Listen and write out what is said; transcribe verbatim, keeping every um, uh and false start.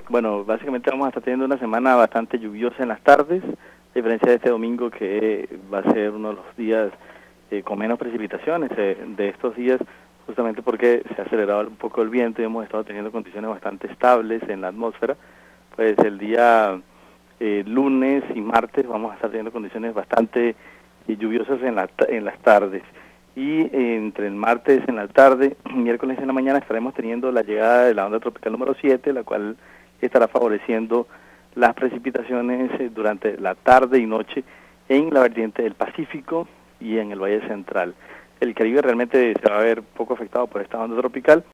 Bueno, básicamente vamos a estar teniendo una semana bastante lluviosa en las tardes, a diferencia de este domingo que va a ser uno de los días eh, con menos precipitaciones eh, de estos días, justamente porque se ha acelerado un poco el viento y hemos estado teniendo condiciones bastante estables en la atmósfera. Pues el día eh, lunes y martes vamos a estar teniendo condiciones bastante eh, lluviosas en, la, en las tardes. Y eh, entre el martes en la tarde, miércoles en la mañana estaremos teniendo la llegada de la onda tropical número siete, la cual estará favoreciendo las precipitaciones eh, durante la tarde y noche en la vertiente del Pacífico y en el Valle Central. El Caribe realmente se va a ver poco afectado por esta onda tropical,